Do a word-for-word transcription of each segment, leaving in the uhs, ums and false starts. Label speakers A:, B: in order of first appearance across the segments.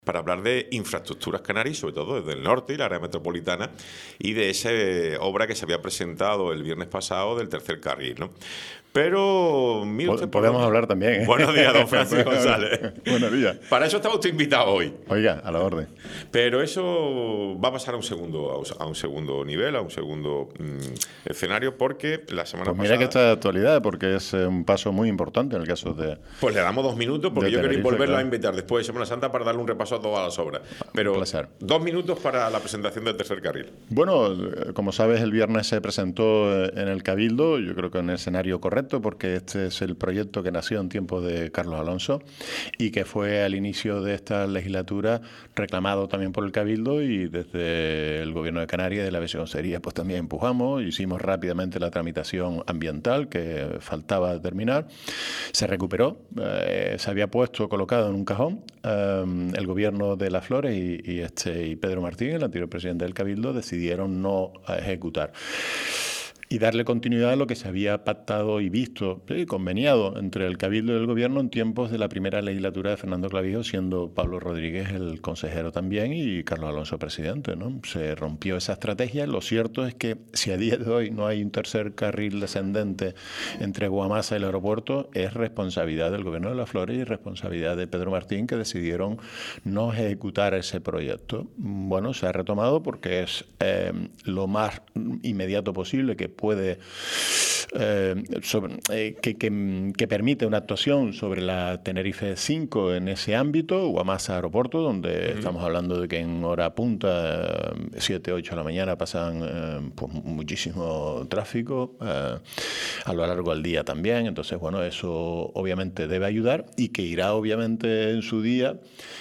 A: para hablar de infraestructuras canarias, sobre todo desde el norte y la área metropolitana, y de esa obra que se había presentado el viernes pasado del tercer carril, ¿no? Pero... Mire usted,
B: podemos por hablar también, ¿eh?
A: Buenos días, don Francis González.
B: Buenos días.
A: Para eso estaba usted invitado hoy.
B: Oiga, a la orden.
A: Pero eso va a pasar a un segundo, a un segundo nivel, a un segundo mmm, escenario, porque la semana
B: pues mira
A: pasada...
B: que está de actualidad, porque es un paso muy importante en el caso de...
A: Pues le damos dos minutos, porque yo quería volverlo claro. a invitar después de Semana Santa para darle un repaso a todas las obras. Pero dos minutos para la presentación del tercer carril.
B: Bueno, como sabes, el viernes se presentó en el Cabildo, yo creo que en el escenario correcto, porque este es el proyecto que nació en tiempos de Carlos Alonso y que fue al inicio de esta legislatura reclamado también por el Cabildo, y desde el Gobierno de Canarias, de la Viceconsejería, pues también empujamos, hicimos rápidamente la tramitación ambiental que faltaba terminar, se recuperó, eh, se había puesto colocado en un cajón, eh, el Gobierno de Las Flores y, y, este, y Pedro Martín, el anterior presidente del Cabildo, decidieron no ejecutar y darle continuidad a lo que se había pactado y visto, sí, conveniado entre el Cabildo y el Gobierno en tiempos de la primera legislatura de Fernando Clavijo, siendo Pablo Rodríguez el consejero también y Carlos Alonso presidente, ¿no? Se rompió esa estrategia. Lo cierto es que si a día de hoy no hay un tercer carril descendente entre Guamasa y el aeropuerto, es responsabilidad del Gobierno de Las Flores y responsabilidad de Pedro Martín, que decidieron no ejecutar ese proyecto. Bueno, se ha retomado porque es eh, lo más inmediato posible que puede eh, sobre, eh, que, que, que permite una actuación sobre la Tenerife cinco en ese ámbito, Guamasa Aeropuerto, donde uh-huh. estamos hablando de que en hora punta, siete, ocho de la mañana, pasan eh, pues, muchísimo tráfico eh, a lo largo del día también. Entonces, bueno, eso obviamente debe ayudar y que irá obviamente en su día.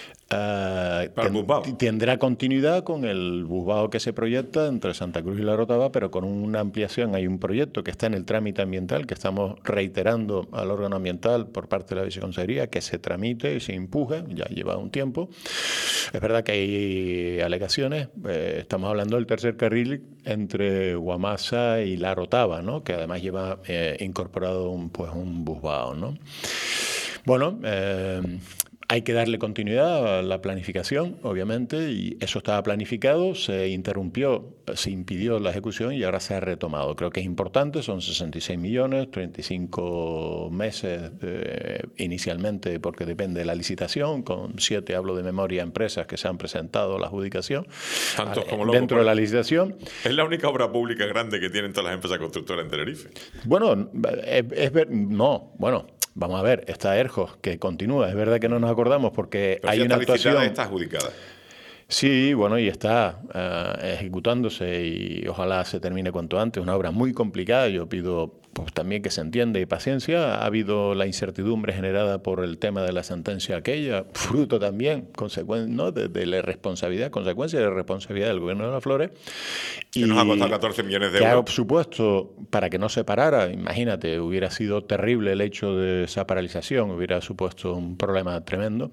B: Uh, ten, tendrá continuidad con el busbao que se proyecta entre Santa Cruz y La Rotava, pero con una ampliación. Hay un proyecto que está en el trámite ambiental, que estamos reiterando al órgano ambiental por parte de la Viceconsejería que se tramite y se empuje, ya lleva un tiempo. Es verdad que hay alegaciones, eh, estamos hablando del tercer carril entre Guamasa y La Rotava, ¿no? Que además lleva eh, incorporado un, pues, un busbao, ¿no? Bueno, eh, hay que darle continuidad a la planificación, obviamente, y eso estaba planificado, se interrumpió, se impidió la ejecución y ahora se ha retomado. Creo que es importante, son sesenta y seis millones, treinta y cinco meses eh, inicialmente, porque depende de la licitación, con siete, hablo de memoria, empresas que se han presentado a la adjudicación.
A: Tantos como
B: locos, dentro de la licitación.
A: Es la única obra pública grande que tienen todas las empresas constructoras en Tenerife.
B: Bueno, es, es ver, no, bueno. Vamos a ver, está Erjos, que continúa. Es verdad que no nos acordamos porque
A: Pero
B: hay
A: si
B: una actuación...
A: Está adjudicada.
B: Sí, bueno, y está uh, ejecutándose y ojalá se termine cuanto antes. Una obra muy complicada. Yo pido pues también que se entienda y paciencia. Ha habido la incertidumbre generada por el tema de la sentencia aquella, fruto también, consecuencia, ¿no? de, de la irresponsabilidad, consecuencia de la responsabilidad del Gobierno de Las Flores.
A: Que y nos ha costado catorce millones de
B: que
A: euros.
B: Ha supuesto, para que no se parara, imagínate, hubiera sido terrible el hecho de esa paralización, hubiera supuesto un problema tremendo.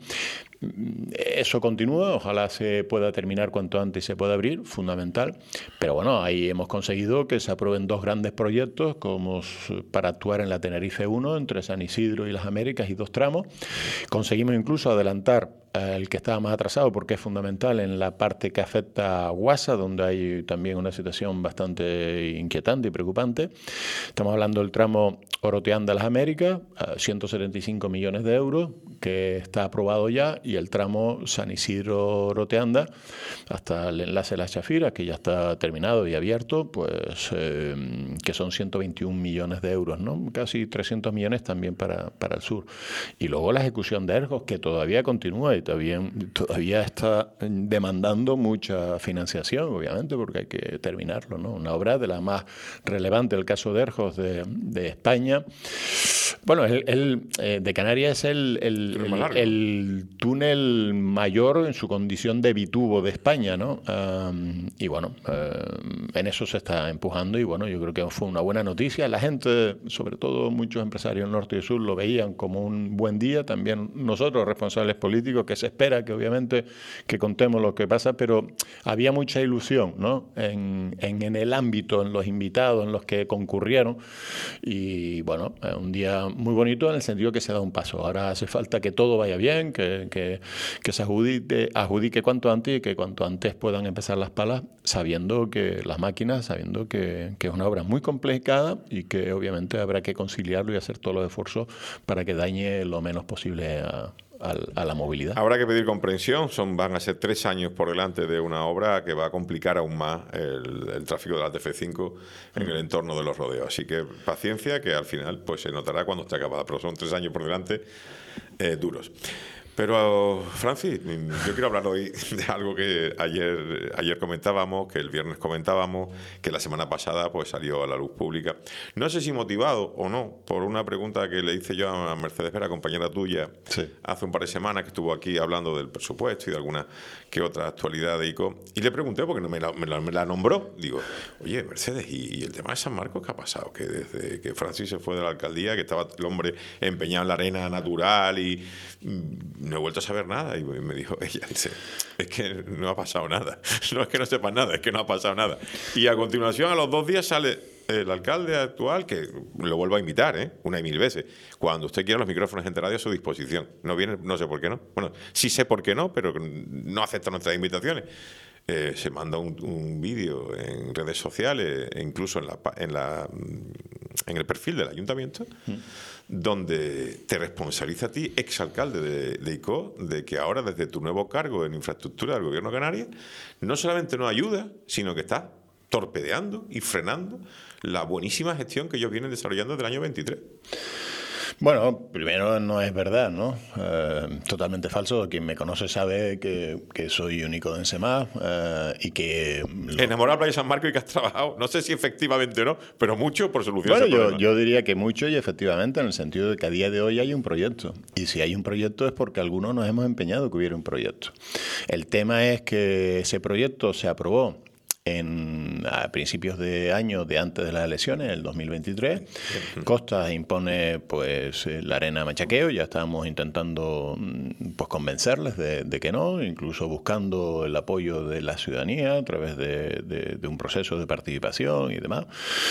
B: Eso continúa, ojalá se pueda terminar cuanto antes y se pueda abrir, fundamental. Pero bueno, ahí hemos conseguido que se aprueben dos grandes proyectos como para actuar en la Tenerife uno, entre San Isidro y Las Américas, y dos tramos. Conseguimos incluso adelantar el que estaba más atrasado, porque es fundamental en la parte que afecta a Guasa, donde hay también una situación bastante inquietante y preocupante. Estamos hablando del tramo Oroteanda-Las Américas, ciento setenta y cinco millones de euros, que está aprobado ya, y el tramo San Isidro-Oroteanda, hasta el enlace de Las Chafiras, que ya está terminado y abierto, pues eh, que son ciento veintiún millones de euros, ¿no? Casi trescientos millones también para, para el sur. Y luego la ejecución de Erjos, que todavía continúa y todavía, todavía está demandando mucha financiación, obviamente, porque hay que terminarlo, ¿no? Una obra de la más relevante, el caso de Erjos de, de España. Bueno, el, el eh, de Canarias es el, el, el, el túnel mayor en su condición de bitubo de España, ¿no? Um, y bueno, uh, en eso se está empujando y bueno, yo creo que fue una buena noticia. La gente, sobre todo muchos empresarios del norte y sur, lo veían como un buen día. También nosotros, responsables políticos, que se espera, que obviamente que contemos lo que pasa, pero había mucha ilusión, ¿no? En, en, en el ámbito, en los invitados, en los que concurrieron. Y bueno, un día muy bonito en el sentido que se da un paso. Ahora hace falta que todo vaya bien, que, que, que se adjudique, adjudique cuanto antes y que cuanto antes puedan empezar las palas, sabiendo que las máquinas, sabiendo que, que es una obra muy complicada y que obviamente habrá que conciliarlo y hacer todos los esfuerzos para que dañe lo menos posible a, a, a la movilidad.
A: Habrá que pedir comprensión. Son, van a ser tres años por delante de una obra que va a complicar aún más el, el tráfico de la T F cinco en mm. el entorno de los rodeos. Así que paciencia, que al final pues se notará cuando esté acabada. Pero son tres años por delante eh, duros. Pero, Francis, yo quiero hablar hoy de algo que ayer, ayer comentábamos, que el viernes comentábamos, que la semana pasada pues salió a la luz pública. No sé si motivado o no por una pregunta que le hice yo a Mercedes Vera, compañera tuya, sí. hace un par de semanas, que estuvo aquí hablando del presupuesto y de alguna que otra actualidad de I C O. Y le pregunté, porque me la, me la, me la nombró, digo, oye, Mercedes, ¿y, ¿y el tema de San Marcos qué ha pasado? Que desde que Francis se fue de la alcaldía, que estaba el hombre empeñado en la arena natural y... no he vuelto a saber nada. Y me dijo ella, dice, es que no ha pasado nada. No es que no sepas nada, es que no ha pasado nada. Y a continuación, a los dos días, sale el alcalde actual, que lo vuelvo a invitar, ¿eh? una y mil veces. Cuando usted quiera, los micrófonos en radio a su disposición. No viene, no sé por qué no. Bueno, sí sé por qué no, pero no acepta nuestras invitaciones. Eh, se manda un, un vídeo en redes sociales, e incluso en la, en la en el perfil del ayuntamiento, mm. donde te responsabiliza a ti, exalcalde de, de I C O, de que ahora desde tu nuevo cargo en infraestructura del Gobierno de Canarias, no solamente no ayuda, sino que está torpedeando y frenando la buenísima gestión que ellos vienen desarrollando desde el año veintitrés.
B: Bueno, primero no es verdad, ¿no? Eh, totalmente falso. Quien me conoce sabe que, que soy único de Ensemás eh, y que...
A: Lo... Enamorado de Playa San Marcos y que has trabajado, no sé si efectivamente o no, pero mucho por solucionar
B: ese
A: problema.
B: Bueno, yo, yo diría que mucho y efectivamente, en el sentido de que a día de hoy hay un proyecto. Y si hay un proyecto es porque algunos nos hemos empeñado que hubiera un proyecto. El tema es que ese proyecto se aprobó En, a principios de año de antes de las elecciones, el dos mil veintitrés. Costas impone pues la arena machaqueo, ya estábamos intentando pues convencerles de, de que no, incluso buscando el apoyo de la ciudadanía a través de, de, de un proceso de participación y demás,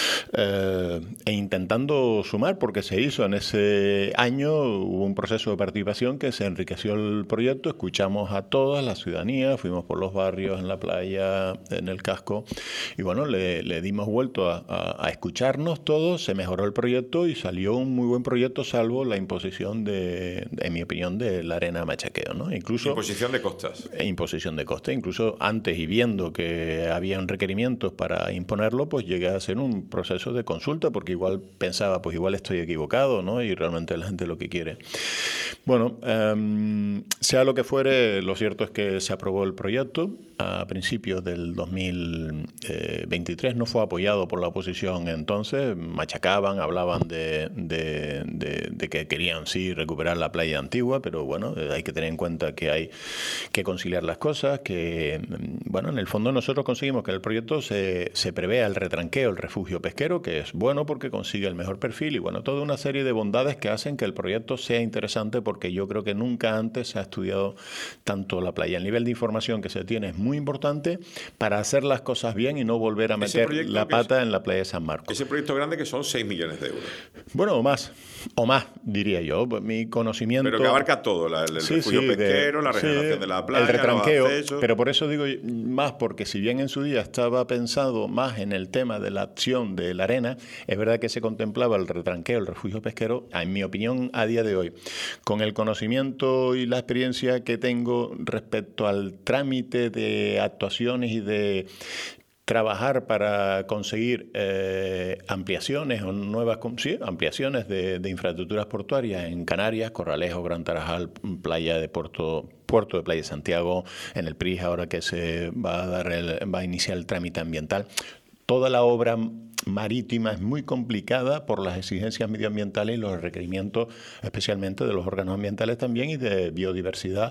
B: eh, e intentando sumar, porque se hizo en ese año, hubo un proceso de participación que se enriqueció el proyecto, escuchamos a toda la ciudadanía, fuimos por los barrios, en la playa, en el casco, y bueno, le, le dimos vuelto a, a, a escucharnos todos, se mejoró el proyecto y salió un muy buen proyecto, salvo la imposición de, en mi opinión, de la arena machaqueo, ¿no? Incluso
A: imposición de costas.
B: Imposición de costas. Incluso antes, y viendo que habían requerimientos para imponerlo, pues llegué a hacer un proceso de consulta, porque igual pensaba, pues igual estoy equivocado, ¿no? Y realmente la gente lo que quiere. Bueno, um, sea lo que fuere, lo cierto es que se aprobó el proyecto a principios del dos mil veintitrés, no fue apoyado por la oposición entonces, machacaban, hablaban de, de, de, de que querían sí recuperar la playa antigua, pero bueno, hay que tener en cuenta que hay que conciliar las cosas, que bueno, en el fondo nosotros conseguimos que en el proyecto se, se prevea el retranqueo, el refugio pesquero, que es bueno porque consigue el mejor perfil y bueno, toda una serie de bondades que hacen que el proyecto sea interesante, porque yo creo que nunca antes se ha estudiado tanto la playa. El nivel de información que se tiene es muy importante para hacer las cosas bien y no volver a meter la pata es, en la playa de San Marcos.
A: Ese proyecto grande que son seis millones de euros.
B: Bueno, o más, o más, diría yo. Mi conocimiento...
A: Pero que abarca todo, la, el, el
B: sí,
A: refugio
B: sí,
A: pesquero,
B: de,
A: la regeneración sí, de la playa,
B: el retranqueo, pero por eso digo más, porque si bien en su día estaba pensado más en el tema de la acción de la arena, es verdad que se contemplaba el retranqueo, el refugio pesquero, en mi opinión, a día de hoy, con el conocimiento y la experiencia que tengo respecto al trámite de actuaciones y de trabajar para conseguir eh, ampliaciones o nuevas sí, ampliaciones de, de infraestructuras portuarias en Canarias, Corralejo, Gran Tarajal, playa de Puerto, Puerto de Playa de Santiago, en el P R I, ahora que se va a dar el, va a iniciar el trámite ambiental. Toda la obra marítima es muy complicada por las exigencias medioambientales y los requerimientos, especialmente de los órganos ambientales también y de biodiversidad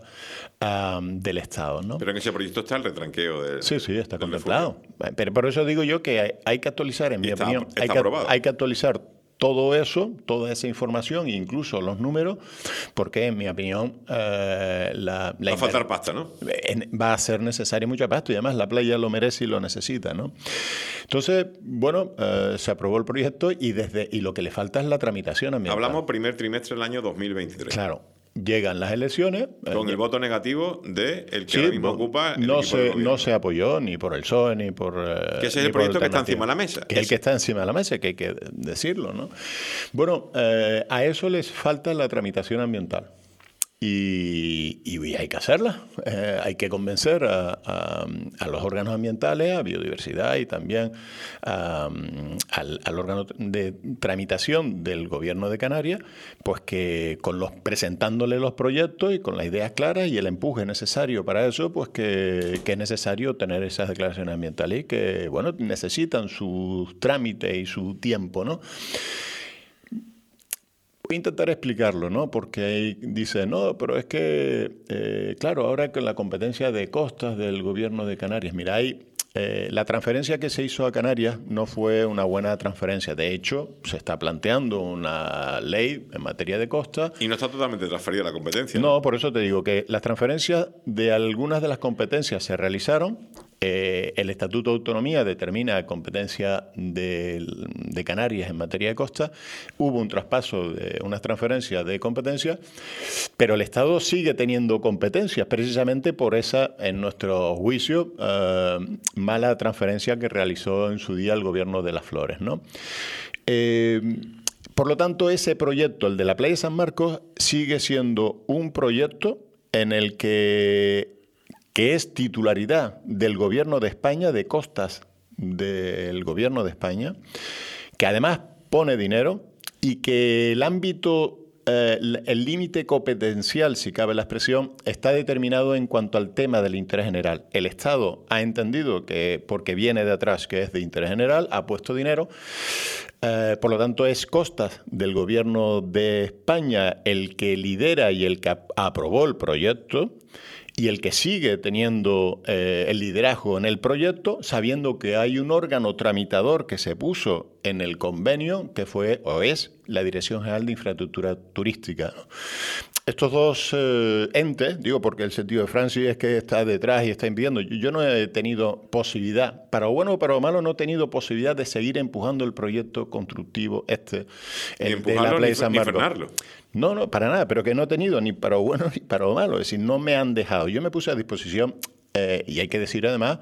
B: um, del Estado, ¿no?
A: Pero en ese proyecto está el retranqueo del
B: Sí, sí, está contemplado. Refugio. Pero por eso digo yo que hay, hay que actualizar, en mi
A: está,
B: opinión,
A: está
B: hay, que, hay que actualizar todo eso, toda esa información, incluso los números, porque en mi opinión eh, la, la
A: va a faltar pasta, ¿no?
B: Va a ser necesaria mucha pasta y además la playa lo merece y lo necesita, ¿no? Entonces, bueno, eh, se aprobó el proyecto y desde y lo que le falta es la tramitación ambiental.
A: Hablamos primer trimestre del año dos mil veintitrés.
B: Claro. Llegan las elecciones.
A: Con
B: eh,
A: el voto negativo de el que
B: sí,
A: ahora mismo
B: bueno,
A: ocupa el
B: no
A: equipo
B: se,
A: del gobierno.
B: no se apoyó ni por el P S O E ni por... Eh,
A: que ese es el proyecto que está encima de la mesa.
B: Que es el que está encima de la mesa, que hay que decirlo, ¿no? Bueno, eh, a eso les falta la tramitación ambiental. Y, y hay que hacerla. Eh, hay que convencer a, a, a los órganos ambientales, a biodiversidad y también a, al, al órgano de tramitación del Gobierno de Canarias, pues que con los presentándole los proyectos y con las ideas claras y el empuje necesario para eso, pues que, que es necesario tener esas declaraciones ambientales y que, bueno, necesitan su trámite y su tiempo, ¿no? Voy a intentar explicarlo, ¿no? Porque ahí dice, no, pero es que, eh, claro, ahora con la competencia de costas del Gobierno de Canarias, mira, ahí eh, la transferencia que se hizo a Canarias no fue una buena transferencia. De hecho, se está planteando una ley en materia de costas.
A: Y no está totalmente transferida la competencia.
B: No, ¿no? Por eso te digo que las transferencias de algunas de las competencias se realizaron. Eh, el Estatuto de Autonomía determina competencia de, de Canarias en materia de costa. Hubo un traspaso de unas transferencias de competencia, pero el Estado sigue teniendo competencias precisamente por esa, en nuestro juicio, eh, mala transferencia que realizó en su día el Gobierno de las Flores, ¿no? Eh, por lo tanto, ese proyecto, el de la playa de San Marcos, sigue siendo un proyecto en el que que es titularidad del Gobierno de España, de costas del Gobierno de España, que además pone dinero y que el ámbito, eh, el límite competencial, si cabe la expresión, está determinado en cuanto al tema del interés general. El Estado ha entendido que, porque viene de atrás, que es de interés general, ha puesto dinero. Eh, por lo tanto, es costas del Gobierno de España el que lidera y el que ap- aprobó el proyecto, y el que sigue teniendo eh, el liderazgo en el proyecto, sabiendo que hay un órgano tramitador que se puso en el convenio, que fue o es la Dirección General de Infraestructura Turística, ¿no? Estos dos eh, entes, digo porque el sentido de Francis es que está detrás y está impidiendo. Yo, yo no he tenido posibilidad, para lo bueno o para lo malo, no he tenido posibilidad de seguir empujando el proyecto constructivo este, el de la playa de San Marcos. Ni frenarlo. No, no, para nada, pero que no he tenido ni para lo bueno ni para lo malo. Es decir, no me han dejado. Yo me puse a disposición, eh, y hay que decir además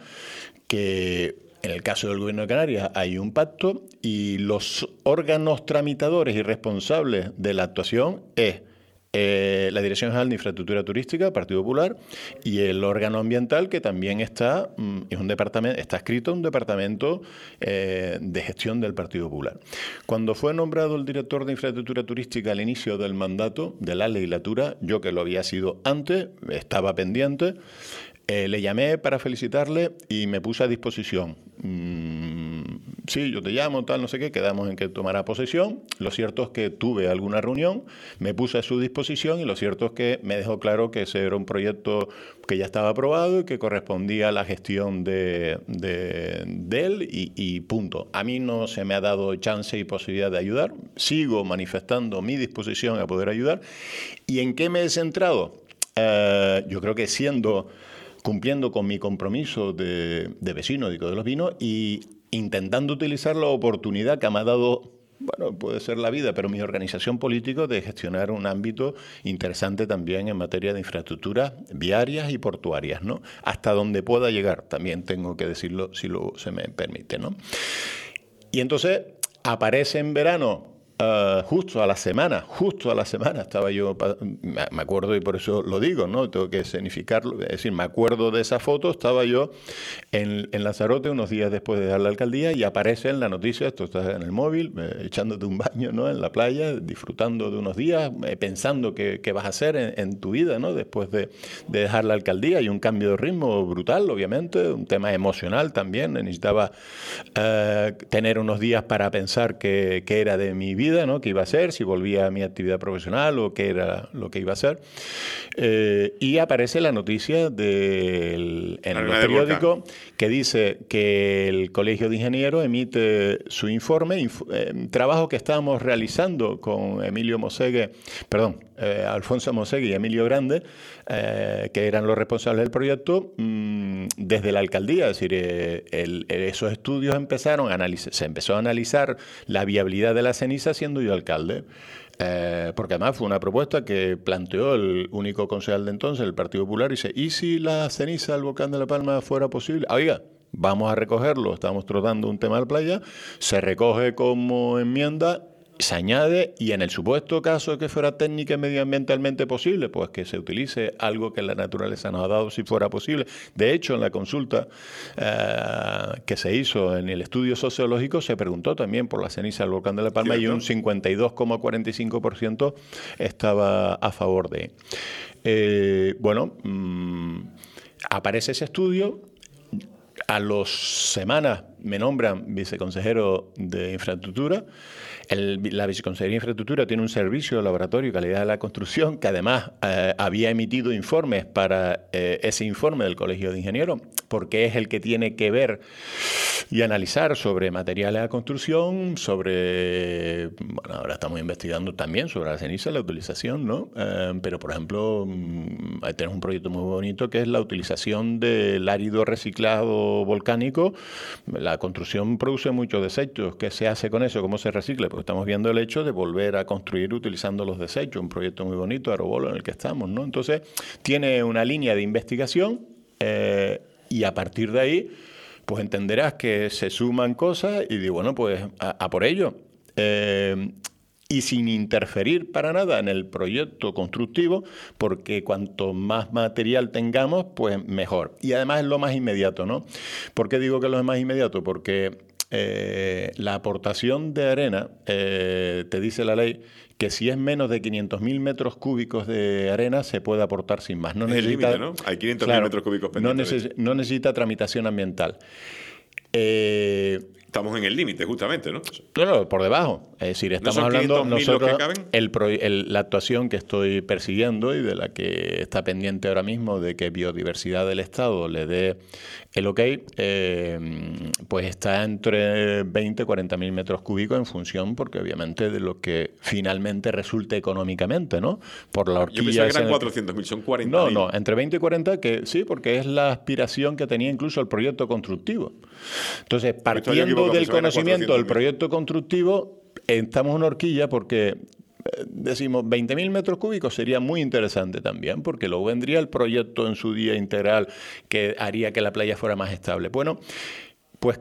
B: que en el caso del Gobierno de Canarias hay un pacto y los órganos tramitadores y responsables de la actuación es Eh, la Dirección General de Infraestructura Turística, Partido Popular, y el órgano ambiental que también está, es un departamento, está escrito en un departamento eh, de gestión del Partido Popular. Cuando fue nombrado el director de Infraestructura Turística al inicio del mandato de la legislatura, yo que lo había sido antes, estaba pendiente, eh, le llamé para felicitarle y me puse a disposición. Mm, sí, yo te llamo, tal, no sé qué, quedamos en que tomará posesión. Lo cierto es que tuve alguna reunión, me puse a su disposición y lo cierto es que me dejó claro que ese era un proyecto que ya estaba aprobado y que correspondía a la gestión de, de, de él y, y punto. A mí no se me ha dado chance y posibilidad de ayudar. Sigo manifestando mi disposición a poder ayudar. ¿Y en qué me he centrado? Eh, yo creo que siendo... cumpliendo con mi compromiso de, de vecino de los Vinos y intentando utilizar la oportunidad que me ha dado, bueno, puede ser la vida, pero mi organización política de gestionar un ámbito interesante también en materia de infraestructuras viarias y portuarias, ¿no? Hasta donde pueda llegar, también tengo que decirlo si lo, se me permite, ¿no? Y entonces aparece en verano... Uh, justo a la semana, justo a la semana estaba yo, me acuerdo y por eso lo digo, ¿no? Tengo que significarlo, es decir, me acuerdo de esa foto, estaba yo en, en Lanzarote unos días después de dar la alcaldía y aparece en la noticia, esto está en el móvil, eh, echándote un baño, ¿no? En la playa, disfrutando de unos días, eh, pensando qué, qué vas a hacer en, en tu vida, ¿no? Después de, de dejar la alcaldía y un cambio de ritmo brutal, obviamente, un tema emocional también, necesitaba uh, tener unos días para pensar qué, qué era de mi vida vida, ¿no? ¿Qué iba a hacer? Si volvía a mi actividad profesional o qué era lo que iba a hacer. Eh, y aparece la noticia del, en el periódico que dice que el Colegio de Ingenieros emite su informe, inf eh, trabajo que estábamos realizando con Emilio Mosegue, perdón, eh, Alfonso Mosegue y Emilio Grande, eh, que eran los responsables del proyecto, mmm, desde la alcaldía. Es decir, eh, el, esos estudios empezaron a analizar, se empezó a analizar la viabilidad de la ceniza siendo yo alcalde. Eh, porque además fue una propuesta que planteó el único concejal de entonces, el Partido Popular, y dice, ¿y si la ceniza del volcán de La Palma fuera posible? Oiga, vamos a recogerlo, estamos tratando un tema de la playa, se recoge como enmienda, se añade, y en el supuesto caso que fuera técnica y medioambientalmente posible, pues que se utilice algo que la naturaleza nos ha dado si fuera posible. De hecho, en la consulta eh, que se hizo en el estudio sociológico se preguntó también por la ceniza del volcán de La Palma, ¿cierto? Y un cincuenta y dos coma cuarenta y cinco por ciento estaba a favor de. Eh, bueno, mmm, aparece ese estudio. A las semanas me nombran viceconsejero de Infraestructura. El, la Viceconsejería de Infraestructura tiene un servicio de laboratorio de calidad de la construcción que además eh, había emitido informes para eh, ese informe del Colegio de Ingenieros, porque es el que tiene que ver y analizar sobre materiales de construcción, sobre, bueno, ahora estamos investigando también sobre la ceniza, la utilización, ¿no? Eh, pero, por ejemplo, ahí tenemos un proyecto muy bonito que es la utilización del árido reciclado volcánico. La construcción produce muchos desechos. ¿Qué se hace con eso? ¿Cómo se recicla? Porque estamos viendo el hecho de volver a construir utilizando los desechos. Un proyecto muy bonito, Aerobolo, en el que estamos, ¿no? Entonces, tiene una línea de investigación eh, y a partir de ahí, pues entenderás que se suman cosas y digo, bueno, pues a, a por ello. Eh, y sin interferir para nada en el proyecto constructivo, porque cuanto más material tengamos, pues mejor. Y además es lo más inmediato, ¿no? ¿Por qué digo que es lo más inmediato? Porque eh, la aportación de arena, eh, te dice la ley, que si es menos de quinientos mil metros cúbicos de arena se puede aportar sin más. No
A: es
B: necesita,
A: el límite, ¿no? Hay quinientos mil
B: claro,
A: metros cúbicos pendientes.
B: No, neces no necesita tramitación ambiental. Eh,
A: Estamos en el límite, justamente, ¿no?
B: Claro, por debajo. Es decir, estamos
A: ¿No son
B: hablando nosotros
A: los que caben?
B: El, pro, el, la actuación que estoy persiguiendo y de la que está pendiente ahora mismo de que Biodiversidad del Estado le dé el ok, eh, pues está entre veinte y cuarenta mil metros cúbicos en función, porque obviamente de lo que finalmente resulte económicamente, ¿no? Por la horquilla.
A: Yo pensaba que eran cuatrocientos mil, son cuarenta mil.
B: No, no, entre veinte y cuarenta, que sí, porque es la aspiración que tenía incluso el proyecto constructivo. Entonces, partiendo del conocimiento del proyecto constructivo, estamos en una horquilla porque decimos veinte mil metros cúbicos sería muy interesante también, porque luego vendría el proyecto en su día integral que haría que la playa fuera más estable. Bueno, pues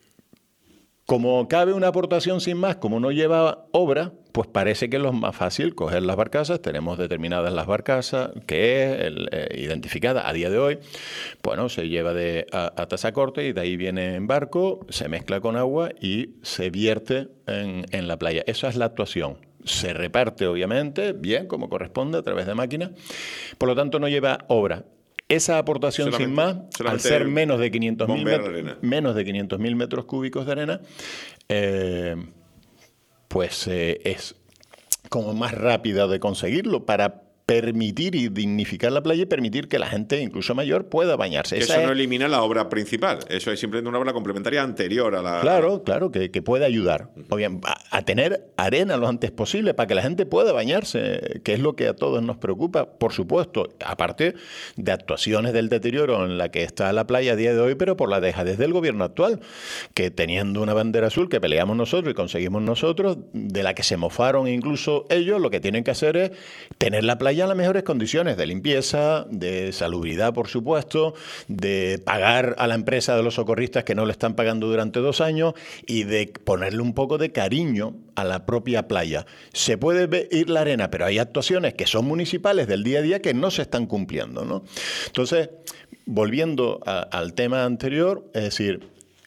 B: como cabe una aportación sin más, como no lleva obra, pues parece que es lo más fácil coger las barcazas. Tenemos determinadas las barcazas, que es el, eh, identificada a día de hoy. Bueno, se lleva de, a, a Tazacorte y de ahí viene en barco, se mezcla con agua y se vierte en, en la playa. Esa es la actuación. Se reparte, obviamente, bien, como corresponde, a través de máquinas. Por lo tanto, no lleva obra. Esa aportación solamente, sin más, al ser menos de quinientos mil metros, menos de quinientos mil metros cúbicos de arena, eh, pues eh, es como más rápida de conseguirlo para permitir y dignificar la playa y permitir que la gente, incluso mayor, pueda bañarse.
A: Eso
B: Esa
A: no
B: es...
A: elimina la obra principal, eso es simplemente una obra complementaria anterior a la...
B: Claro, claro, que, que puede ayudar o bien, a, a tener arena lo antes posible para que la gente pueda bañarse, que es lo que a todos nos preocupa, por supuesto, aparte de actuaciones del deterioro en la que está la playa a día de hoy, pero por la dejadez del gobierno actual, que teniendo una bandera azul que peleamos nosotros y conseguimos nosotros, de la que se mofaron incluso ellos, lo que tienen que hacer es tener la playa en las mejores condiciones de limpieza, de salubridad, por supuesto, de pagar a la empresa de los socorristas que no le están pagando durante dos años y de ponerle un poco de cariño a la propia playa. Se puede ir la arena, pero hay actuaciones que son municipales del día a día que no se están cumpliendo, ¿no? Entonces, volviendo a, al tema anterior, es decir,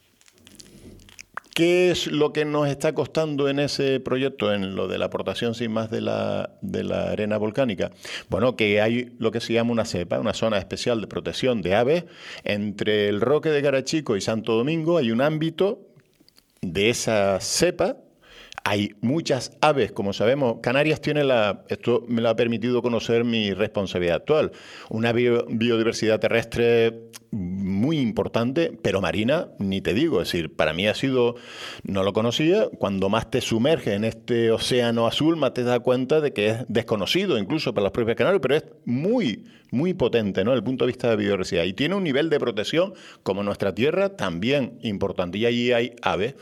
B: ¿qué es lo que nos está costando en ese proyecto, en lo de la aportación sin más de la, de la arena volcánica? Bueno, que hay lo que se llama una cepa, una zona especial de protección de aves. Entre el Roque de Garachico y Santo Domingo hay un ámbito de esa cepa Hay muchas aves, como sabemos. Canarias tiene la, esto me lo ha permitido conocer mi responsabilidad actual, una bio, biodiversidad terrestre muy importante, pero marina, ni te digo. Es decir, para mí ha sido, no lo conocía, cuando más te sumerges en este océano azul, más te das cuenta de que es desconocido, incluso para las propias Canarias, pero es muy, muy potente, ¿no?, desde el punto de vista de biodiversidad. Y tiene un nivel de protección, como nuestra tierra, también importante. Y allí hay aves.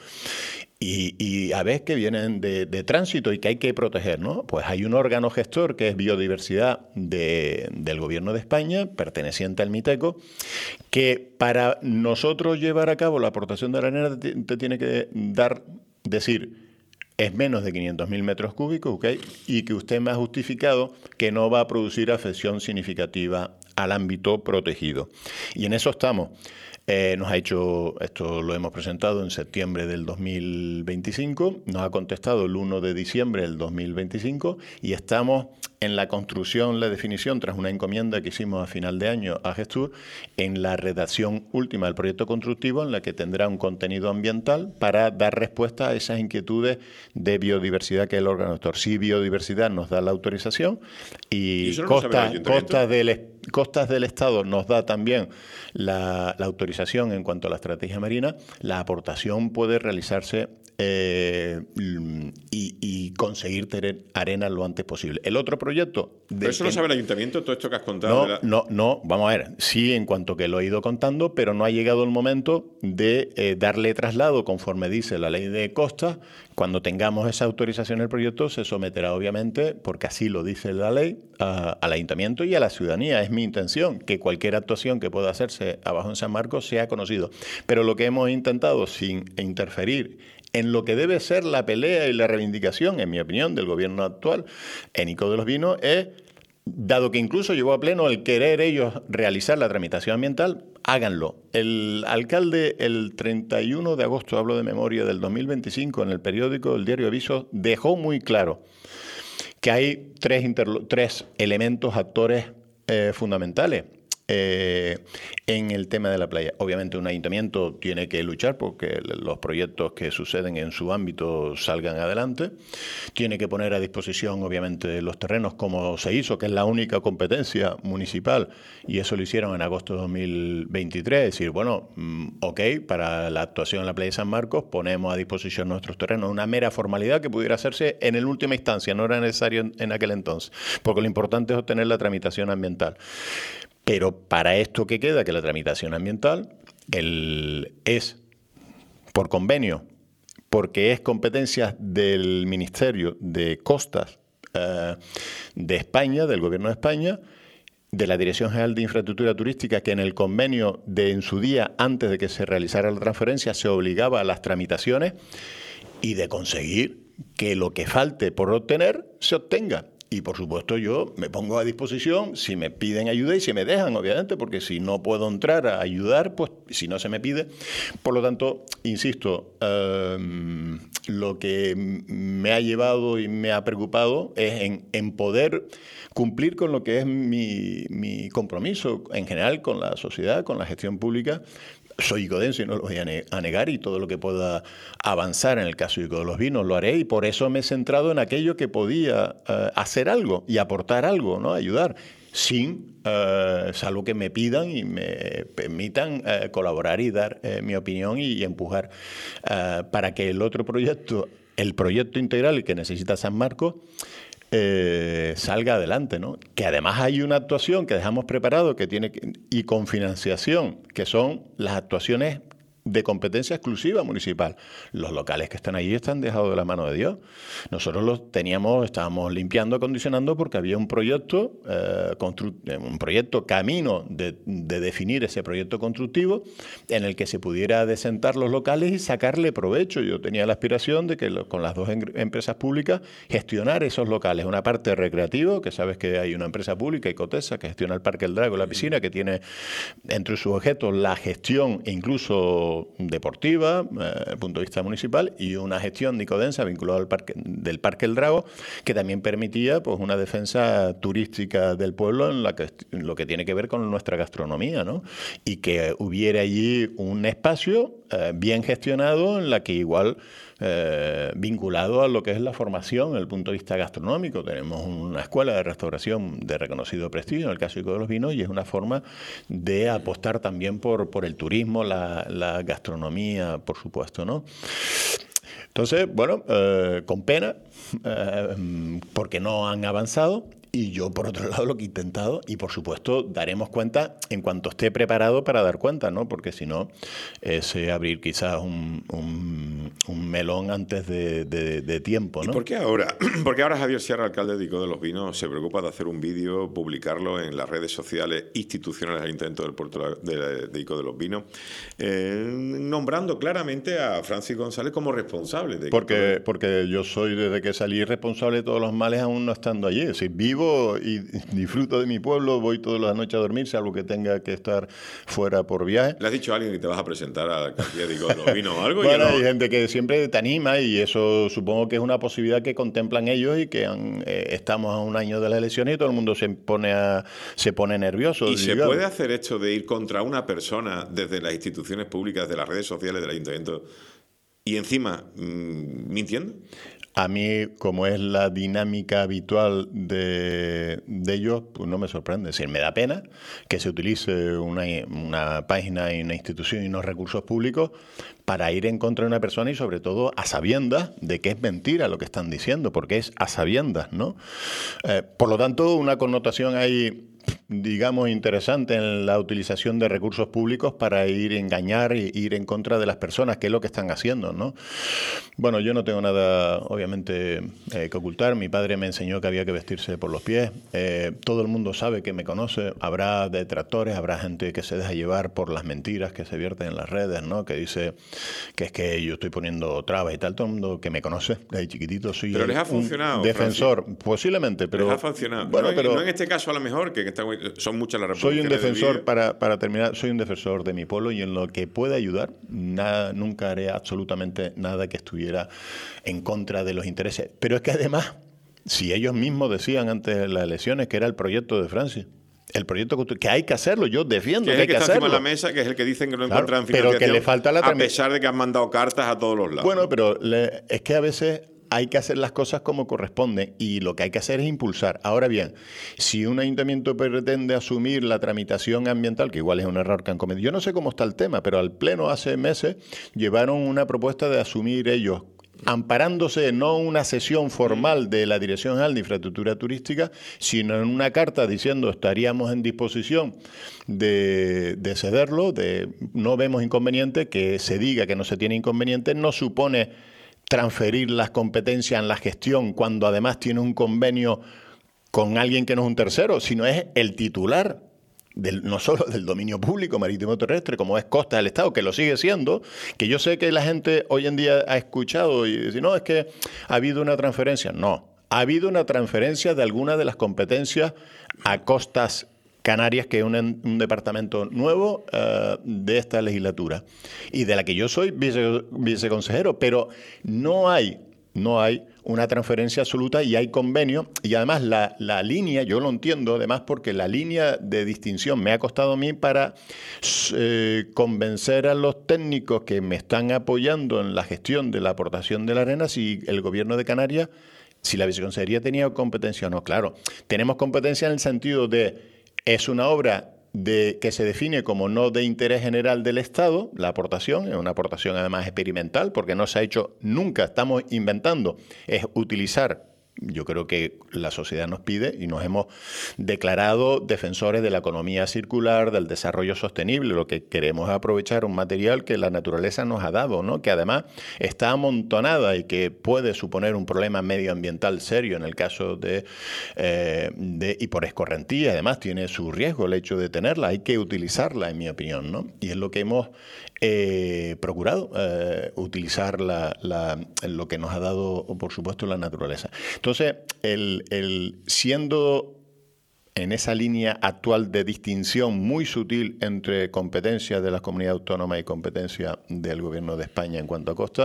B: Y, y aves que vienen de, de tránsito y que hay que proteger, ¿no? Pues hay un órgano gestor que es Biodiversidad de, del Gobierno de España, perteneciente al MITECO, que para nosotros llevar a cabo la aportación de la arena te, te tiene que dar, decir, es menos de quinientos mil metros cúbicos, ¿ok? Y que usted me ha justificado que no va a producir afección significativa al ámbito protegido. Y en eso estamos. Eh, nos ha hecho, esto lo hemos presentado en septiembre del dos mil veinticinco, nos ha contestado el primero de diciembre del dos mil veinticinco y estamos en la construcción, la definición, tras una encomienda que hicimos a final de año a Gestur, en la redacción última del proyecto constructivo, en la que tendrá un contenido ambiental para dar respuesta a esas inquietudes de biodiversidad que el órgano gestor. Si biodiversidad nos da la autorización y,
A: ¿Y
B: costas, costas, del, costas del Estado nos da también la, la autorización en cuanto a la estrategia marina, la aportación puede realizarse eh, y, y conseguir tener arena lo antes posible. El otro proyecto...
A: ¿Pero eso lo sabe el ayuntamiento, todo esto que has contado?
B: No,
A: de la...
B: no, no, vamos a ver, sí, en cuanto que lo he ido contando, pero no ha llegado el momento de eh, darle traslado conforme dice la ley de costas. Cuando tengamos esa autorización el proyecto se someterá obviamente, porque así lo dice la ley, a, al ayuntamiento y a la ciudadanía. Es mi intención que cualquier actuación que pueda hacerse abajo en San Marcos sea conocido. Pero lo que hemos intentado, sin interferir en lo que debe ser la pelea y la reivindicación, en mi opinión, del gobierno actual, en Ico de los Vinos, es, dado que incluso llevó a pleno el querer ellos realizar la tramitación ambiental, háganlo. El alcalde, el treinta y uno de agosto, hablo de memoria, del dos mil veinticinco, en el periódico El Diario Aviso, dejó muy claro que hay tres, tres elementos, actores eh, fundamentales Eh, en el tema de la playa. Obviamente un ayuntamiento tiene que luchar porque los proyectos que suceden en su ámbito salgan adelante, tiene que poner a disposición obviamente los terrenos como se hizo, que es la única competencia municipal, y eso lo hicieron en agosto de dos mil veintitrés, es decir, bueno, ok, para la actuación en la playa de San Marcos ponemos a disposición nuestros terrenos, una mera formalidad que pudiera hacerse en el última instancia, no era necesario en, en aquel entonces, porque lo importante es obtener la tramitación ambiental. Pero para esto que queda, que la tramitación ambiental el, es por convenio, porque es competencia del Ministerio de Costas eh, de España, del Gobierno de España, de la Dirección General de Infraestructura Turística, que en el convenio de en su día, antes de que se realizara la transferencia, se obligaba a las tramitaciones y de conseguir que lo que falte por obtener se obtenga. Y, por supuesto, yo me pongo a disposición si me piden ayuda y si me dejan, obviamente, porque si no puedo entrar a ayudar, pues si no se me pide. Por lo tanto, insisto, eh, lo que me ha llevado y me ha preocupado es en, en poder cumplir con lo que es mi, mi compromiso en general con la sociedad, con la gestión pública. Soy icodense y no lo voy a negar, y todo lo que pueda avanzar en el caso de Ico de los Vinos lo haré, y por eso me he centrado en aquello que podía uh, hacer algo y aportar algo, ¿no? Ayudar, sin, uh, salvo que me pidan y me permitan uh, colaborar y dar uh, mi opinión y, y empujar uh, para que el otro proyecto, el proyecto integral que necesita San Marcos, Eh, salga adelante, ¿no? Que además hay una actuación que dejamos preparado que tiene que, y con financiación, que son las actuaciones de competencia exclusiva municipal. Los locales que están allí están dejados de la mano de Dios. Nosotros los teníamos, estábamos limpiando, acondicionando, porque había un proyecto, eh, un proyecto camino de, de definir ese proyecto constructivo en el que se pudiera desentar los locales y sacarle provecho. Yo tenía la aspiración de que lo, con las dos em empresas públicas gestionar esos locales. Una parte recreativa, que sabes que hay una empresa pública, Icotesa, que gestiona el Parque El Drago, la piscina, que tiene entre sus objetos la gestión e incluso deportiva, desde eh, el punto de vista municipal, y una gestión de Icodensa vinculada al parque, del Parque El Drago, que también permitía pues una defensa turística del pueblo en, la que, en lo que tiene que ver con nuestra gastronomía, ¿no? Y que hubiera allí un espacio eh, bien gestionado, en la que igual eh, vinculado a lo que es la formación desde el punto de vista gastronómico. Tenemos una escuela de restauración de reconocido prestigio, en el caso de los vinos, y es una forma de apostar también por, por el turismo, la, la gastronomía, por supuesto, ¿no? Entonces, bueno, eh, con pena, eh, porque no han avanzado. Y yo, por otro lado, lo que he intentado, y por supuesto daremos cuenta en cuanto esté preparado para dar cuenta, ¿no? Porque si no, es eh, abrir quizás un, un, un melón antes de, de, de tiempo, ¿no?
A: ¿Y por qué ahora? Porque ahora Javier Sierra, alcalde de Ico de los Vinos, se preocupa de hacer un vídeo, publicarlo en las redes sociales institucionales del Ayuntamiento del Puerto de, de Ico de los Vinos, eh, nombrando claramente a Francis González como responsable de
B: porque, porque yo soy, desde que salí, responsable de todos los males aún no estando allí. Es decir, vivo y disfruto de mi pueblo, voy todas las noches a dormir, salvo que tenga que estar fuera por viaje.
A: ¿Le has dicho a alguien que te vas a presentar a la alcaldía de Ico de los Vinos o algo?
B: Bueno,
A: no...
B: hay gente que siempre te anima y eso supongo que es una posibilidad que contemplan ellos y que han, eh, estamos a un año de las elecciones y todo el mundo se pone, a, se pone nervioso.
A: ¿Y
B: digamos.
A: se puede hacer esto de ir contra una persona desde las instituciones públicas, de las redes sociales del Ayuntamiento y encima mmm, mintiendo?
B: A mí, como es la dinámica habitual de, de ellos, pues no me sorprende. Es decir, me da pena que se utilice una, una página y una institución y unos recursos públicos para ir en contra de una persona y sobre todo a sabiendas de que es mentira lo que están diciendo, porque es a sabiendas, ¿no? Eh, por lo tanto, una connotación ahí, digamos, interesante en la utilización de recursos públicos para ir a engañar e ir en contra de las personas, que es lo que están haciendo, ¿no? Bueno, yo no tengo nada, obviamente, eh, que ocultar. Mi padre me enseñó que había que vestirse por los pies. Eh, todo el mundo sabe que me conoce. Habrá detractores, habrá gente que se deja llevar por las mentiras que se vierten en las redes, ¿no? Que dice que es que yo estoy poniendo trabas y tal. Todo el mundo que me conoce desde chiquitito soy
A: pero les ha funcionado,
B: un defensor,
A: Francis.
B: Posiblemente, pero
A: les ha funcionado.
B: Bueno,
A: no,
B: pero
A: no en este caso a lo mejor, que está, son muchas las
B: soy un defensor
A: de
B: para, para terminar, soy un defensor de mi pueblo y en lo que pueda ayudar, nada, nunca haré absolutamente nada que estuviera en contra de los intereses. Pero es que además, si ellos mismos decían antes de las elecciones que era el proyecto de Francis, el proyecto que hay que hacerlo, yo defiendo
A: que,
B: que hay que,
A: que está
B: hacerlo.
A: encima de la mesa, que es el que dicen que no
B: claro,
A: encuentran financiación,
B: pero que le falta la
A: a pesar de que han mandado cartas a todos los lados.
B: Bueno,
A: ¿no?
B: pero le, es que a veces hay que hacer las cosas como corresponde y lo que hay que hacer es impulsar. Ahora bien, si un ayuntamiento pretende asumir la tramitación ambiental, que igual es un error que han cometido, yo no sé cómo está el tema, pero al Pleno hace meses llevaron una propuesta de asumir ellos, amparándose no en una sesión formal de la Dirección General de Infraestructura Turística, sino en una carta diciendo estaríamos en disposición de, de cederlo, de no vemos inconveniente, que se diga que no se tiene inconveniente, no supone transferir las competencias en la gestión cuando además tiene un convenio con alguien que no es un tercero, sino es el titular Del, no solo del dominio público marítimo terrestre, como es Costa del Estado, que lo sigue siendo, que yo sé que la gente hoy en día ha escuchado y dice, no, es que ha habido una transferencia. No, ha habido una transferencia de alguna de las competencias a Costas Canarias, que es un, un departamento nuevo uh, de esta legislatura y de la que yo soy vice, viceconsejero, pero no hay, no hay una transferencia absoluta y hay convenio y además la, la línea, yo lo entiendo además porque la línea de distinción me ha costado a mí para eh, convencer a los técnicos que me están apoyando en la gestión de la aportación de la arena si el gobierno de Canarias, si la viceconsejería tenía competencia o no. Claro, tenemos competencia en el sentido de es una obra de, que se define como no de interés general del Estado, la aportación, es una aportación además experimental, porque no se ha hecho nunca, estamos inventando, es utilizar, yo creo que la sociedad nos pide y nos hemos declarado defensores de la economía circular, del desarrollo sostenible, lo que queremos es aprovechar un material que la naturaleza nos ha dado, ¿no? Que además está amontonada y que puede suponer un problema medioambiental serio en el caso de, eh, de y por escorrentía, además tiene su riesgo el hecho de tenerla, hay que utilizarla en mi opinión, ¿no? Y es lo que hemos eh, procurado, eh, utilizar la, la, lo que nos ha dado, por supuesto, la naturaleza. Entonces, el, el, siendo en esa línea actual de distinción muy sutil entre competencia de las comunidades autónomas y competencia del Gobierno de España en cuanto a costas,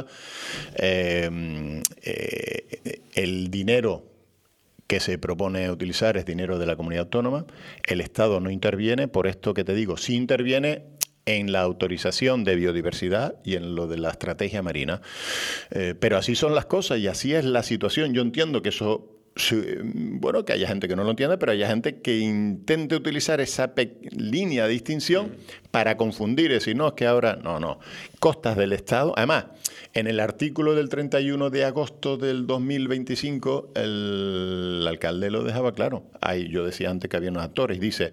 B: eh, eh, el dinero que se propone utilizar es dinero de la comunidad autónoma, el Estado no interviene, por esto que te digo, sí interviene en la autorización de biodiversidad y en lo de la estrategia marina. Eh, pero así son las cosas y así es la situación. Yo entiendo que eso... Bueno, que haya gente que no lo entienda, pero haya gente que intente utilizar esa línea de distinción para confundir y decir, no, es que ahora, no, no, costas del Estado. Además, en el artículo del treinta y uno de agosto del dos mil veinticinco, el, el alcalde lo dejaba claro. Ahí yo decía antes que había unos actores, dice...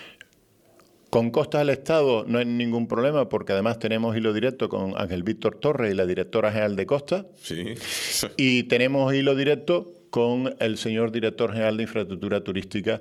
B: Con costas del Estado no hay ningún problema porque además tenemos hilo directo con Ángel Víctor Torres y la directora general de Costa.
A: Sí.
B: Y tenemos hilo directo con el señor director general de Infraestructura Turística.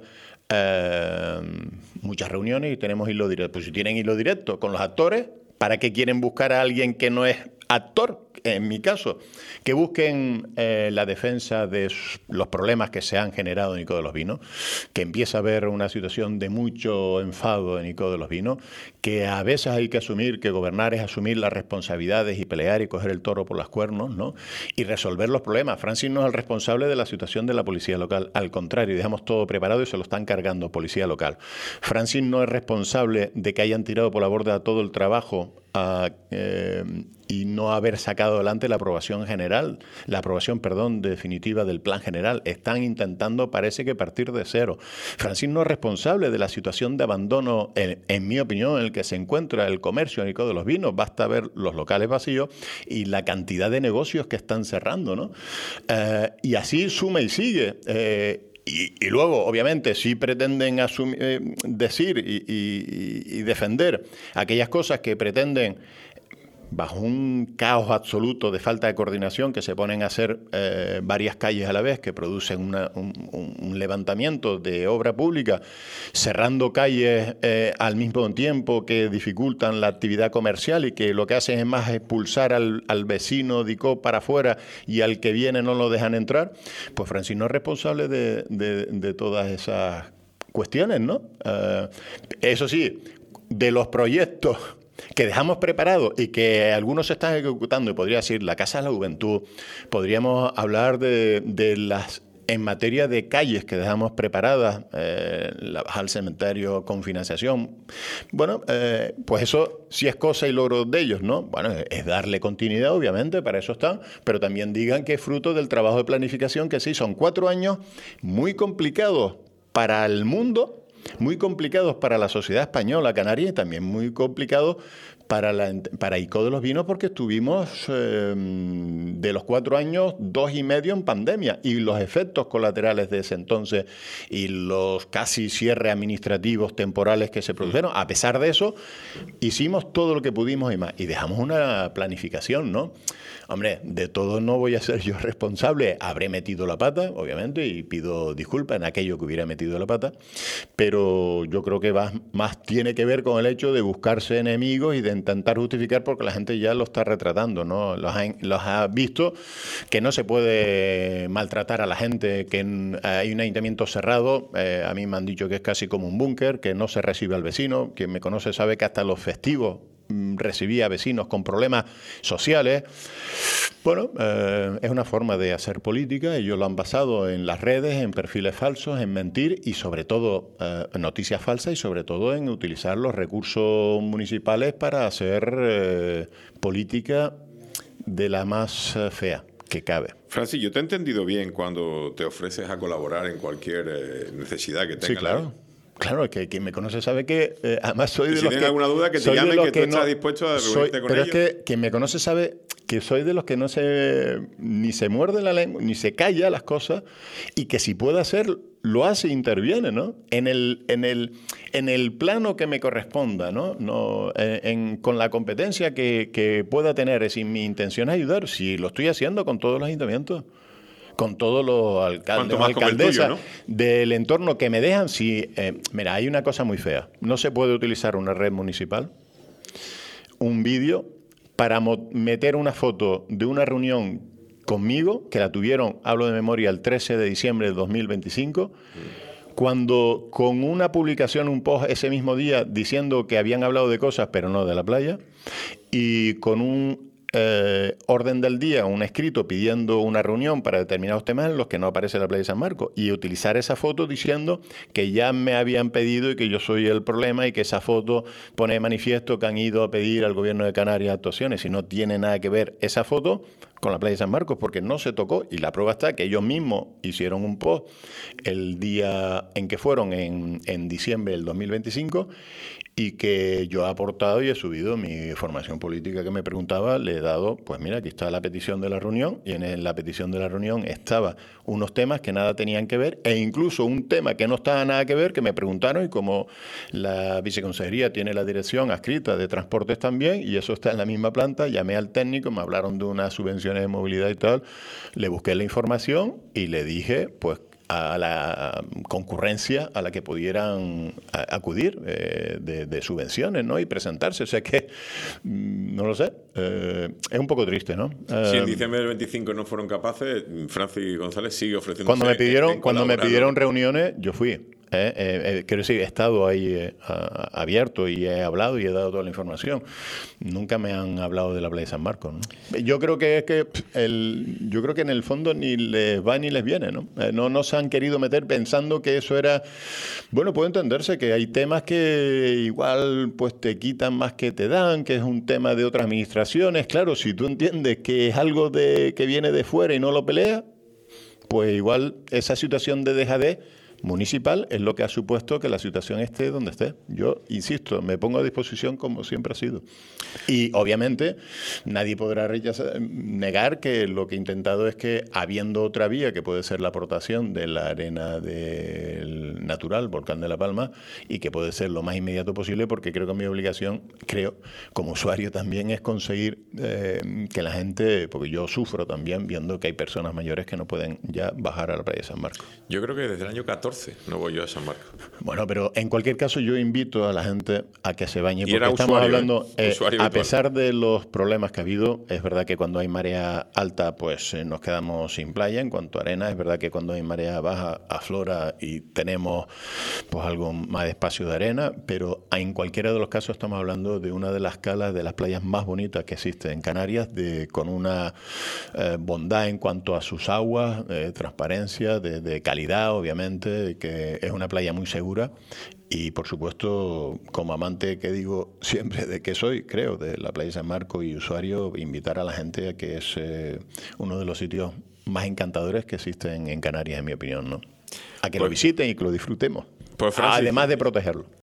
B: Eh, muchas reuniones y tenemos hilo directo. Pues si tienen hilo directo con los actores, ¿para qué quieren buscar a alguien que no es actor? En mi caso, que busquen eh, la defensa de los problemas que se han generado en Ico de los Vinos, que empieza a haber una situación de mucho enfado en Ico de los Vinos, que a veces hay que asumir que gobernar es asumir las responsabilidades y pelear y coger el toro por los cuernos, ¿no? Y resolver los problemas. Francis no es el responsable de la situación de la policía local, al contrario, dejamos todo preparado y se lo están cargando policía local. Francis no es responsable de que hayan tirado por la borda todo el trabajo a, eh, y no haber sacado adelante la aprobación general, la aprobación, perdón, definitiva del plan general. Están intentando, parece que partir de cero. Francis no es responsable de la situación de abandono, en, en mi opinión, en el que se encuentra el comercio en Ico de los Vinos. Basta ver los locales vacíos y la cantidad de negocios que están cerrando, ¿no? Eh, y así suma y sigue. Eh, Y, y luego, obviamente, sí pretenden asumir, eh, decir y, y, y defender aquellas cosas que pretenden, bajo un caos absoluto de falta de coordinación, que se ponen a hacer eh, varias calles a la vez, que producen una, un, un levantamiento de obra pública, cerrando calles eh, al mismo tiempo que dificultan la actividad comercial y que lo que hacen es más expulsar al, al vecino de Ico para afuera y al que viene no lo dejan entrar, pues Francis no es responsable de, de, de todas esas cuestiones, ¿no? Uh, eso sí, de los proyectos que dejamos preparados y que algunos se están ejecutando, y podría decir la Casa de la Juventud, podríamos hablar de, de las, en materia de calles que dejamos preparadas, eh, la baja al cementerio con financiación. Bueno, eh, pues eso sí es cosa y logro de ellos, ¿no? Bueno, es darle continuidad, obviamente, para eso están, pero también digan que es fruto del trabajo de planificación que sí, son cuatro años muy complicados para el mundo, muy complicados para la sociedad española, canaria, y también muy complicados para, la, para Ico de los Vinos, porque estuvimos eh, de los cuatro años, dos y medio en pandemia, y los efectos colaterales de ese entonces y los casi cierres administrativos temporales que se produjeron. A pesar de eso, hicimos todo lo que pudimos y más, y dejamos una planificación, ¿no? Hombre, de todo no voy a ser yo responsable. Habré metido la pata, obviamente, y pido disculpas en aquello que hubiera metido la pata, pero yo creo que va, más tiene que ver con el hecho de buscarse enemigos y de intentar justificar, porque la gente ya lo está retratando, ¿no? Los ha, los ha visto que no se puede maltratar a la gente, que en, hay un ayuntamiento cerrado, eh, a mí me han dicho que es casi como un búnker, que no se recibe al vecino. Quien me conoce sabe que hasta los festivos recibía vecinos con problemas sociales. Bueno, eh, es una forma de hacer política. Ellos lo han basado en las redes, en perfiles falsos, en mentir y sobre todo eh, noticias falsas y sobre todo en utilizar los recursos municipales para hacer eh, política de la más eh, fea que cabe.
A: Francis, yo te he entendido bien cuando te ofreces a colaborar en cualquier eh, necesidad que tengas.
B: Sí, claro. Claro, que quien me conoce sabe que eh, además soy de
A: si
B: los
A: tienen
B: que...
A: alguna duda, que te llamen, que, que tú no, estás dispuesto a reunirte
B: soy,
A: con
B: pero
A: ellos.
B: Pero es que quien me conoce sabe que soy de los que no se... ni se muerde la lengua, ni se calla las cosas, y que si puede hacer, lo hace e interviene, ¿no? En el, en el, en el plano que me corresponda, ¿no? no en, en, con la competencia que, que pueda tener, es decir, mi intención es ayudar, si lo estoy haciendo con todos los ayuntamientos, con todos los alcaldes o alcaldesas tuyo, ¿no? del entorno que me dejan. Si, eh, mira, hay una cosa muy fea. No se puede utilizar una red municipal, un vídeo, para meter una foto de una reunión conmigo, que la tuvieron, hablo de memoria, el trece de diciembre de dos mil veinticinco, mm. cuando con una publicación, un post ese mismo día, diciendo que habían hablado de cosas, pero no de la playa, y con un eh, orden del día, un escrito pidiendo una reunión para determinados temas en los que no aparece la playa de San Marcos, y utilizar esa foto diciendo que ya me habían pedido y que yo soy el problema y que esa foto pone de manifiesto que han ido a pedir al gobierno de Canarias actuaciones, y no tiene nada que ver esa foto con la playa de San Marcos, porque no se tocó, y la prueba está que ellos mismos hicieron un post el día en que fueron, en, en diciembre del dos mil veinticinco, y que yo he aportado y he subido mi formación política que me preguntaba, le he dado, pues mira, aquí está la petición de la reunión, y en la petición de la reunión estaba unos temas que nada tenían que ver, e incluso un tema que no estaba nada que ver, que me preguntaron, y como la viceconsejería tiene la dirección adscrita de transportes también, y eso está en la misma planta, llamé al técnico, me hablaron de unas subvenciones de movilidad y tal, le busqué la información y le dije, pues, a la concurrencia a la que pudieran acudir eh, de, de subvenciones, ¿no? Y presentarse. O sea que, no lo sé, eh, es un poco triste, ¿no? Eh,
A: si en diciembre del veinticinco no fueron capaces, Francis González sigue ofreciendo.
B: Cuando me pidieron, cuando me pidieron reuniones, yo fui. Eh, eh, eh, quiero decir, he estado ahí eh, a, abierto y he hablado y he dado toda la información. Nunca me han hablado de la playa de San Marcos, ¿no? Yo creo que es que el, yo creo que en el fondo ni les va ni les viene, ¿no? Eh, no, no se han querido meter pensando que eso era. Bueno, puede entenderse que hay temas que igual pues te quitan más que te dan, que es un tema de otras administraciones. Claro, si tú entiendes que es algo de que viene de fuera y no lo peleas, pues igual esa situación de dejadez municipal es lo que ha supuesto que la situación esté donde esté. Yo, insisto, me pongo a disposición como siempre ha sido. Y, obviamente, nadie podrá rechazar, negar que lo que he intentado es que, habiendo otra vía, que puede ser la aportación de la arena del natural, Volcán de la Palma, y que puede ser lo más inmediato posible, porque creo que mi obligación, creo, como usuario también, es conseguir eh, que la gente, porque yo sufro también viendo que hay personas mayores que no pueden ya bajar a la playa de San Marcos.
A: Yo creo que desde el año catorce no voy yo a San Marcos.
B: Bueno, pero en cualquier caso yo invito a la gente a que se bañe,
A: y
B: porque
A: era
B: estamos
A: usuario,
B: hablando,
A: ¿eh?
B: eh, a pesar de los problemas que ha habido, es verdad que cuando hay marea alta pues eh, nos quedamos sin playa en cuanto a arena, es verdad que cuando hay marea baja aflora y tenemos pues algo más de espacio de arena, pero en cualquiera de los casos estamos hablando de una de las calas de las playas más bonitas que existen en Canarias, de, con una eh, bondad en cuanto a sus aguas, eh, transparencia, de, de calidad obviamente, que es una playa muy segura. Y, por supuesto, como amante que digo siempre de que soy, creo, de la playa de San Marcos y usuario, invitar a la gente a que es eh, uno de los sitios más encantadores que existen en Canarias, en mi opinión, ¿no? A que pues, lo visiten y que lo disfrutemos, pues, Francis, además de protegerlo.